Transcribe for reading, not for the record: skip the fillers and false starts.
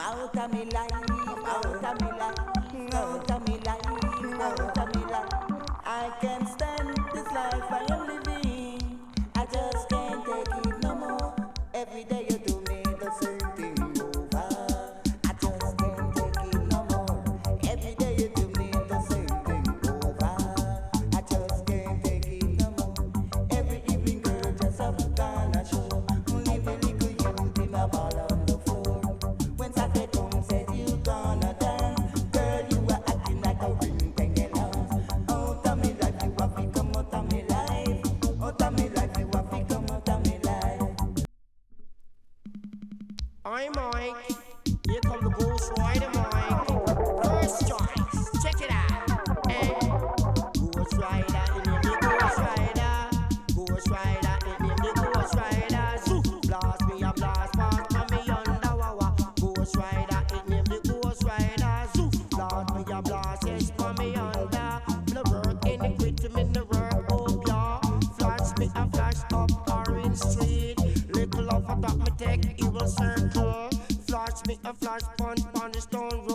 out of me life, out of me life, out of me life, out of me life. I can't stand this life I am living. I just can't take it no more. Every day you do me the same thing over. I just can't take it no more. Every day you do me the same thing over. I just can't take it no more. Every evening, girl, just up on a show. Leave a little youth in a ball on the floor. When Saturday comes, said you gonna dance. Girl, you were acting like a ring dance. Out of me life, you have to come out of me life. Out of me life, you have to come out of me life. I'm Mike. Here come the Ghost Rider, Mike. First choice, check it out. Hey, Ghost Rider, in the Ghost Rider. Ghost Rider, in the Ghost Rider. Zoo, blast me a blast past, and me under wawa. Ghost Rider, in the Ghost Rider. Zoo, blast me a blast, yes, for me under. The work in the quit, in the work, oh yeah. Flash me a flash up Orange Street. Little of a top me take, it will circle. Flash me a flash punch on the stone road.